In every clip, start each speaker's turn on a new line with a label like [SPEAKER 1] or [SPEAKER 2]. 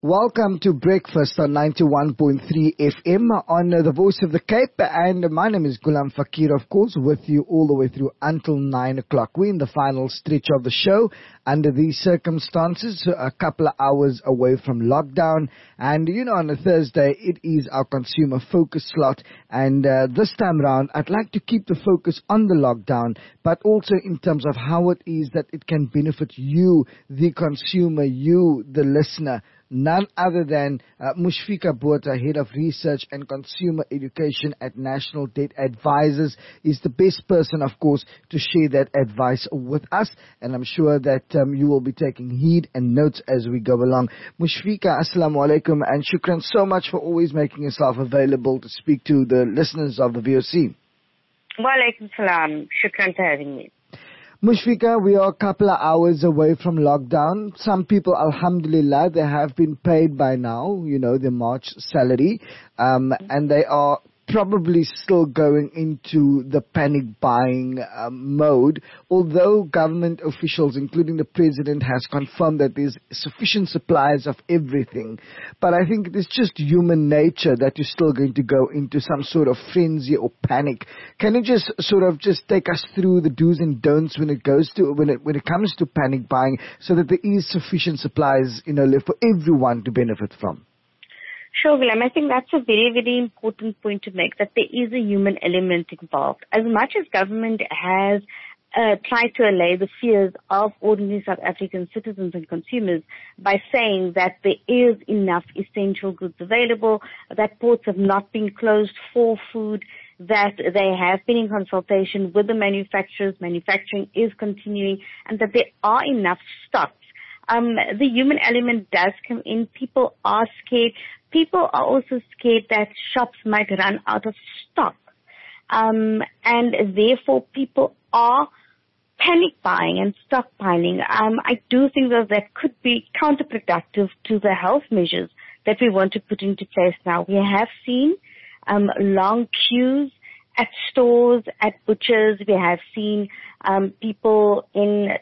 [SPEAKER 1] Welcome to Breakfast on 91.3 FM on the Voice of the Cape, and my name is Gulam Fakir, of course, with you all the way through until 9 o'clock. We're in the final stretch of the show under these circumstances, a couple of hours away from lockdown, and on a Thursday it is our consumer focus slot, and this time round I'd like to keep the focus on the lockdown, but also in terms of how it is that it can benefit you, the consumer, you, the listener. None other than Mushfiqah Botha, Head of Research and Consumer Education at National Debt Advisors, is the best person, of course, to share that advice with us. And I'm sure that you will be taking heed and notes as we go along. Mushfiqah, assalamu alaikum, and shukran so much for always making yourself available to speak to the listeners of the VOC.
[SPEAKER 2] Wa alaikum salam. Shukran for having me.
[SPEAKER 1] Mushfiqah, we are a couple of hours away from lockdown. Some people, alhamdulillah, they have been paid by now, their March salary, and they are probably still going into the panic buying mode, although government officials, including the president, has confirmed that there's sufficient supplies of everything. But I think it's just human nature that you're still going to go into some sort of frenzy or panic. Can you just just take us through the do's and don'ts when it comes to panic buying, so that there is sufficient supplies left for everyone to benefit from?
[SPEAKER 2] Sure, William. I think that's a very, very important point to make, that there is a human element involved. As much as government has tried to allay the fears of ordinary South African citizens and consumers by saying that there is enough essential goods available, that ports have not been closed for food, that they have been in consultation with the manufacturers, manufacturing is continuing, and that there are enough stocks. The human element does come in. People are scared. People are also scared that shops might run out of stock. And therefore people are panic buying and stockpiling. I do think that could be counterproductive to the health measures that we want to put into place now. We have seen long queues at stores, at butchers. We have seen people in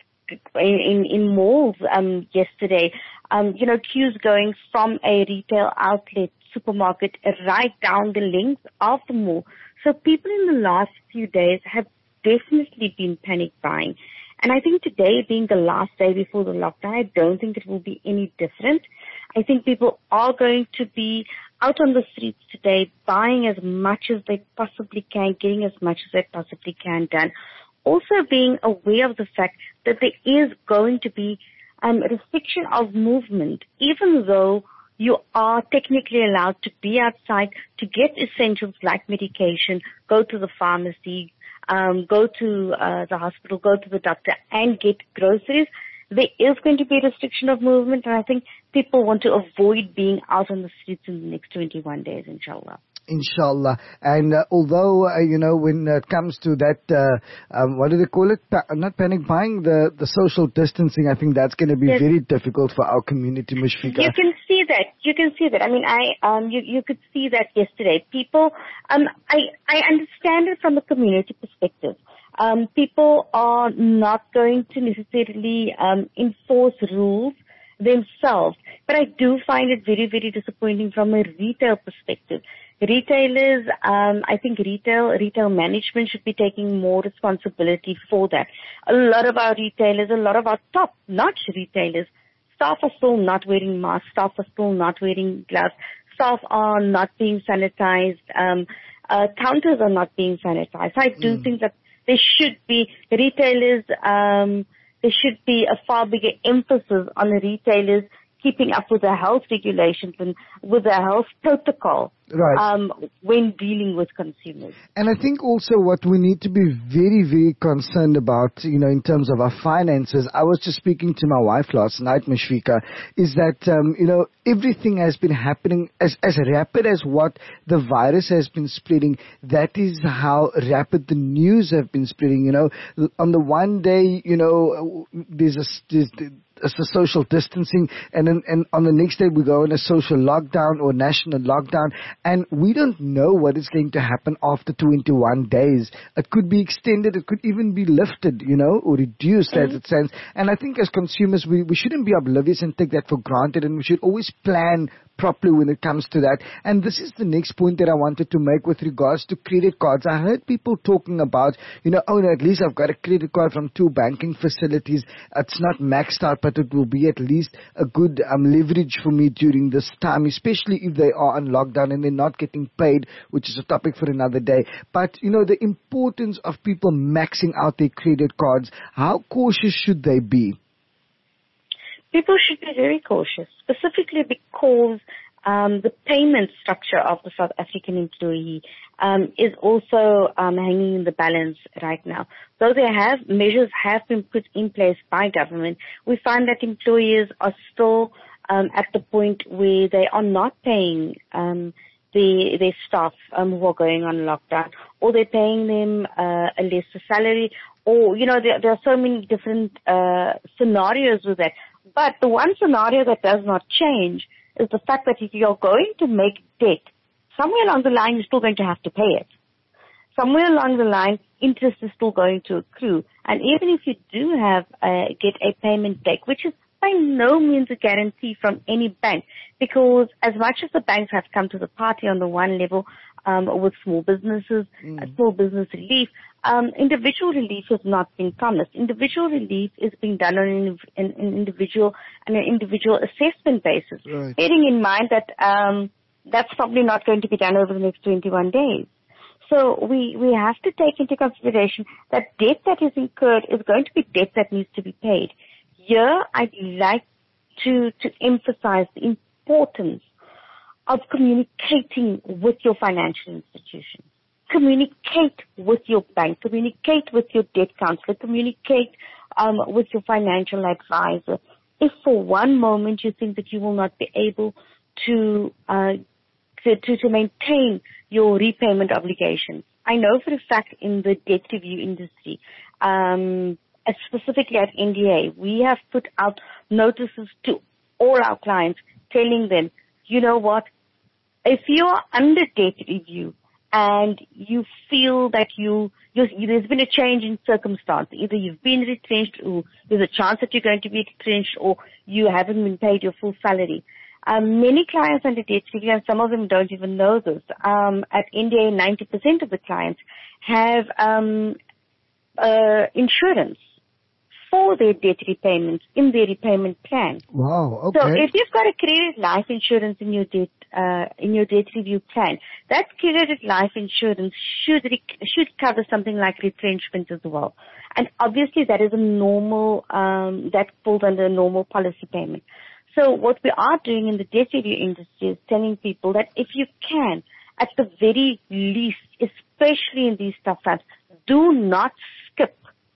[SPEAKER 2] malls yesterday, queues going from a retail outlet, supermarket, right down the length of the mall. So people in the last few days have definitely been panic buying. And I think today being the last day before the lockdown, I don't think it will be any different. I think people are going to be out on the streets today, buying as much as they possibly can, getting as much as they possibly can done. Also being aware of the fact that there is going to be restriction of movement, even though you are technically allowed to be outside to get essentials like medication, go to the pharmacy, go to the hospital, go to the doctor and get groceries. There is going to be a restriction of movement, and I think people want to avoid being out on the streets in the next 21 days, inshallah.
[SPEAKER 1] Inshallah. And although, when it comes to that, what do they call it? Not panic buying, the social distancing, I think that's going to be very difficult for our community, Mushfiqah.
[SPEAKER 2] You can see that. I mean, you could see that yesterday. People, I understand it from a community perspective. People are not going to necessarily enforce rules themselves, but I do find it very, very disappointing from a retail perspective. Retailers, I think retail management should be taking more responsibility for that. A lot of our retailers, a lot of our top-notch retailers, staff are still not wearing masks, staff are still not wearing gloves, staff are not being sanitized, counters are not being sanitized. I do think that there should be retailers, there should be a far bigger emphasis on the retailers keeping up with the health regulations and with the health protocol. Right. When dealing with consumers.
[SPEAKER 1] And I think also what we need to be very, very concerned about, in terms of our finances, I was just speaking to my wife last night, Mushfiqah, is that, everything has been happening as rapid as what the virus has been spreading. That is how rapid the news have been spreading, On the one day, there's a social distancing, and on the next day we go in a social lockdown or national lockdown, And we don't know what is going to happen after 21 days. It could be extended. It could even be lifted, or reduced as it stands. And I think as consumers, we shouldn't be oblivious and take that for granted. And we should always plan properly when it comes to that. And this is the next point that I wanted to make with regards to credit cards. I heard people talking about, at least I've got a credit card from 2 banking facilities. It's not maxed out, but it will be at least a good leverage for me during this time, especially if they are on lockdown and they're not getting paid, which is a topic for another day. But, the importance of people maxing out their credit cards, how cautious should they be?
[SPEAKER 2] People should be very cautious, specifically because the payment structure of the South African employee is also hanging in the balance right now. Though measures have been put in place by government, we find that employers are still at the point where they are not paying their staff who are going on lockdown, or they're paying them a lesser salary, or, there are so many different scenarios with that. But the one scenario that does not change is the fact that if you're going to make debt, somewhere along the line you're still going to have to pay it. Somewhere along the line, interest is still going to accrue. And even if you do get a payment break, which is by no means a guarantee from any bank, because as much as the banks have come to the party on the one level with small businesses, small business relief, individual relief has not been promised. Individual relief is being done on an individual assessment basis, right, bearing in mind that that's probably not going to be done over the next 21 days. So we have to take into consideration that debt that is incurred is going to be debt that needs to be paid. Here, I'd like to emphasize the importance of communicating with your financial institution. Communicate with your bank, communicate with your debt counselor, communicate with your financial advisor. If for one moment you think that you will not be able to maintain your repayment obligations, I know for a fact in the debt review industry, specifically at NDA, we have put out notices to all our clients telling them, you know what, if you are under debt review and you feel that there's been a change in circumstance, either you've been retrenched or there's a chance that you're going to be retrenched or you haven't been paid your full salary. Many clients under debt review, and some of them don't even know this, at NDA 90% of the clients have insurance for their debt repayments in their repayment plan.
[SPEAKER 1] Wow, okay.
[SPEAKER 2] So if you've got a credited life insurance in your debt review plan, that credited life insurance should cover something like retrenchment as well. And obviously that is a normal, that falls under a normal policy payment. So what we are doing in the debt review industry is telling people that if you can, at the very least, especially in these tough times, do not skip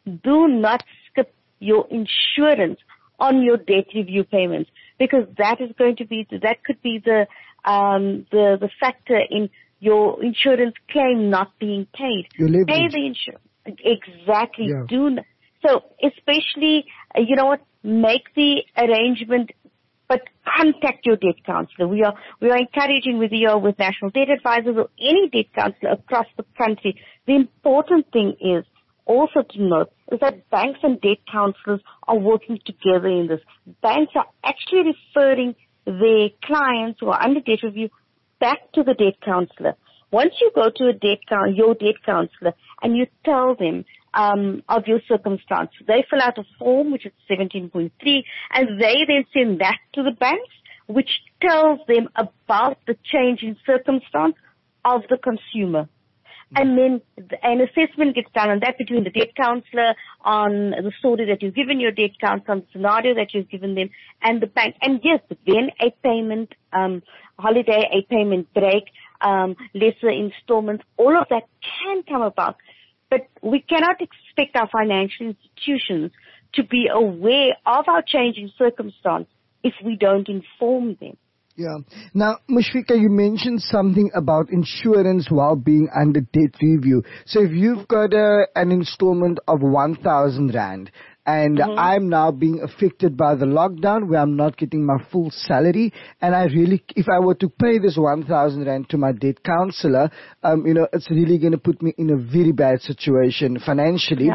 [SPEAKER 2] your insurance on your debt review payments, because that could be the factor in your insurance claim not being paid. Pay the insurance. Exactly. Yeah. So especially, make the arrangement, but contact your debt counselor. We are encouraging, whether you're with National Debt Advisors or any debt counselor across the country. The important thing is also to note is that banks and debt counselors are working together in this. Banks are actually referring their clients who are under debt review back to the debt counselor. Once you go to your debt counselor and you tell them of your circumstance, they fill out a form, which is 17.3, and they then send that to the banks, which tells them about the change in circumstance of the consumer. And then an assessment gets done on that between the debt counselor, on the story that you've given your debt counselor, on the scenario that you've given them, and the bank. And yes, then a payment holiday, a payment break, lesser installments, all of that can come about. But we cannot expect our financial institutions to be aware of our changing circumstance if we don't inform them.
[SPEAKER 1] Yeah. Now, Mushfiqah, you mentioned something about insurance while being under debt review. So if you've got an installment of 1,000 Rand and I'm now being affected by the lockdown where I'm not getting my full salary, and if I were to pay this 1,000 rand to my debt counselor, it's really going to put me in a very bad situation financially.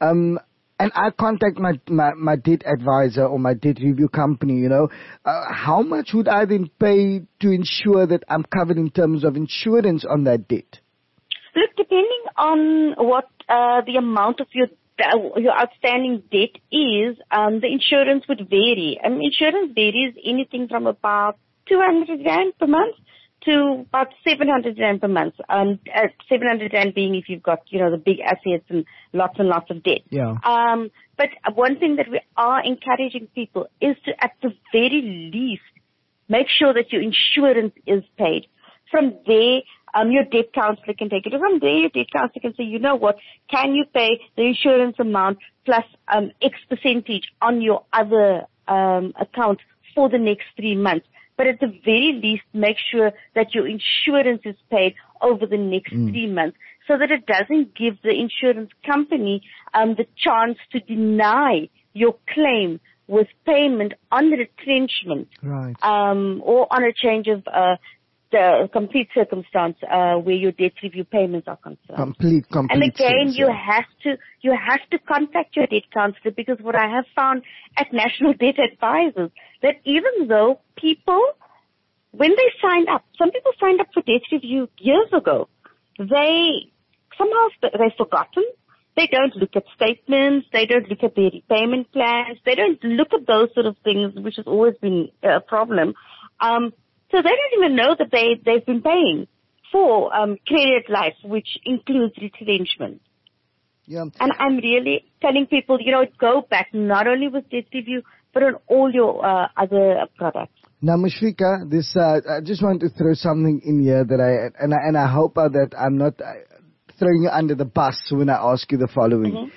[SPEAKER 1] And I contact my debt advisor or my debt review company, how much would I then pay to ensure that I'm covered in terms of insurance on that debt?
[SPEAKER 2] Look, depending on what the amount of your outstanding debt is, the insurance would vary. Insurance varies anything from about 200 rand per month to about 700 rand per month. 700 rand being if you've got, the big assets and lots of debt.
[SPEAKER 1] Yeah.
[SPEAKER 2] But one thing that we are encouraging people is to, at the very least, make sure that your insurance is paid. From there, your debt counselor can take it. From there, your debt counselor can say, you know what, can you pay the insurance amount plus X percentage on your other account for the next 3 months? But at the very least, make sure that your insurance is paid over the next 3 months so that it doesn't give the insurance company the chance to deny your claim with payment on retrenchment,
[SPEAKER 1] right,
[SPEAKER 2] or on a change of the complete circumstance where your debt review payments are concerned.
[SPEAKER 1] Complete.
[SPEAKER 2] And again,
[SPEAKER 1] sense,
[SPEAKER 2] you have to contact your debt counselor, because what I have found at National Debt Advisors, that even though people, when they signed up, some people signed up for debt review years ago, they've forgotten. They don't look at statements. They don't look at their repayment plans. They don't look at those sort of things, which has always been a problem. So they don't even know that they've been paying for credit life, which includes retrenchment.
[SPEAKER 1] Yeah.
[SPEAKER 2] And I'm really telling people, go back not only with debt review, but on all your other products.
[SPEAKER 1] Now, Mushfiqah, I just want to throw something in here that I hope that I'm not throwing you under the bus when I ask you the following.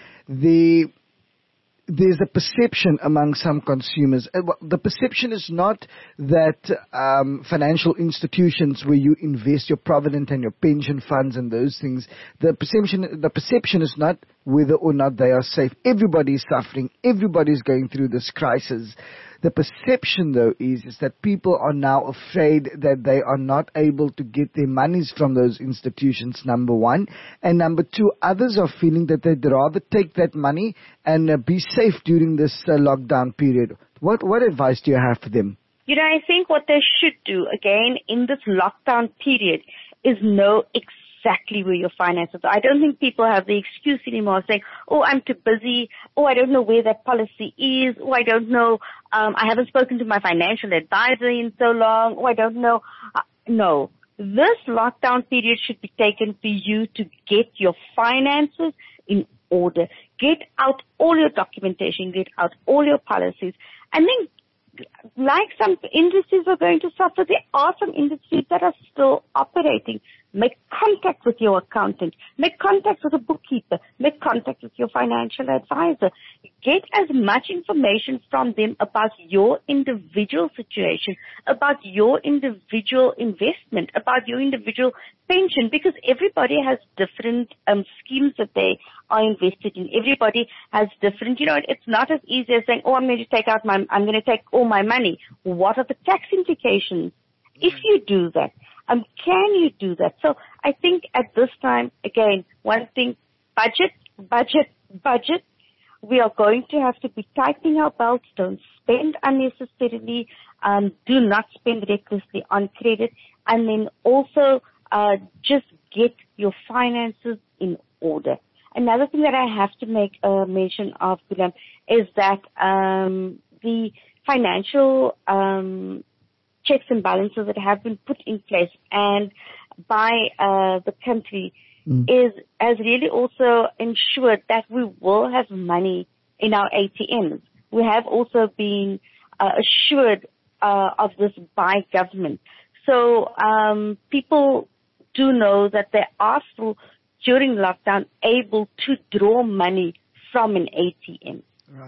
[SPEAKER 1] There's a perception among some consumers. The perception is not that financial institutions where you invest your provident and your pension funds and those things, the perception is not whether or not they are safe. Everybody is suffering. Everybody is going through this crisis. The perception, though, is that people are now afraid that they are not able to get their monies from those institutions, number one. And number two, others are feeling that they'd rather take that money and be safe during this lockdown period. What advice do you have for them?
[SPEAKER 2] I think what they should do, again, in this lockdown period is know exactly where your finances are. I don't think people have the excuse anymore saying, oh, I'm too busy. Oh, I don't know where that policy is. Oh, I don't know. I haven't spoken to my financial advisor in so long. Oh, I don't know. No. This lockdown period should be taken for you to get your finances in order. Get out all your documentation. Get out all your policies. And then, like some industries are going to suffer, there are some industries that are still operating. Make contact with your accountant. Make contact with a bookkeeper. Make contact with your financial advisor. Get as much information from them about your individual situation, about your individual investment, about your individual pension, because everybody has different schemes that they are invested in. Everybody has different, it's not as easy as saying, oh, I'm going to take all my money. What are the tax implications if you do that? Can you do that? So I think at this time, again, one thing, budget. We are going to have to be tightening our belts. Don't spend unnecessarily. Do not spend recklessly on credit. And then also just get your finances in order. Another thing that I have to make mention of, Gulam, is that the financial checks and balances that have been put in place and by the country has really also ensured that we will have money in our ATMs. We have also been assured of this by government. So people do know that they are still, during lockdown, able to draw money from an ATM.
[SPEAKER 1] Right.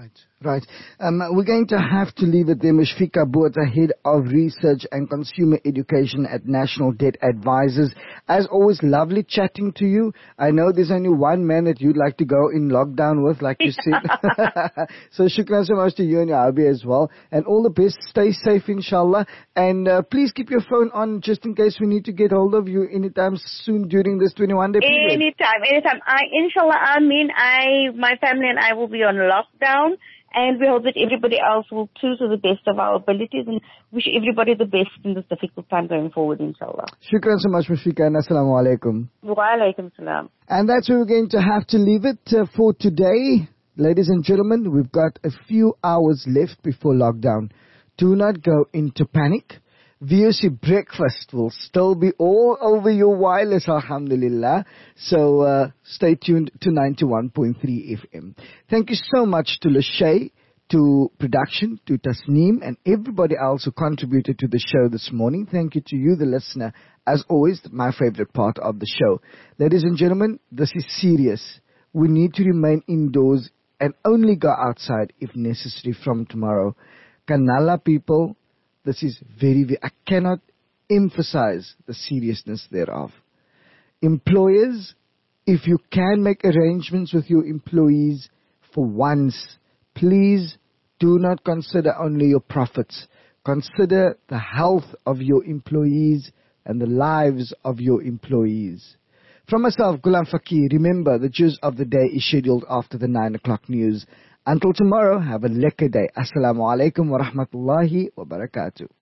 [SPEAKER 1] Right. We're going to have to leave it there. Mushfiqah Botha, Head of Research and Consumer Education at National Debt Advisors. As always, lovely chatting to you. I know there's only one man that you'd like to go in lockdown with, like you said. So shukran so much to you and your hubby as well. And all the best. Stay safe, inshallah. And please keep your phone on just in case we need to get hold of you anytime soon during this 21-day period.
[SPEAKER 2] Anytime. Inshallah, my family and I will be on lockdown. And we hope that everybody else will too, to the best of our abilities, and wish everybody the best in this difficult time going forward, inshallah.
[SPEAKER 1] Shukran so much, Mushfiqah, and assalamu alaikum.
[SPEAKER 2] Wa alaikum salam.
[SPEAKER 1] And that's where we're going to have to leave it for today. Ladies and gentlemen, we've got a few hours left before lockdown. Do not go into panic. VOC breakfast will still be all over your wireless, alhamdulillah. So stay tuned to 91.3 FM. Thank you so much to Lachey, to production, to Tasneem, and everybody else who contributed to the show this morning. Thank you to you, the listener. As always, my favorite part of the show. Ladies and gentlemen, this is serious. We need to remain indoors and only go outside if necessary from tomorrow. Kanala people, this is very, I cannot emphasize the seriousness thereof. Employers, if you can make arrangements with your employees for once, please do not consider only your profits. Consider the health of your employees and the lives of your employees. From myself, Ghulam Fakir, remember the juice of the day is scheduled after the 9 o'clock news. Until tomorrow, have a lekker day. Assalamu alaikum wa rahmatullahi wa barakatuh.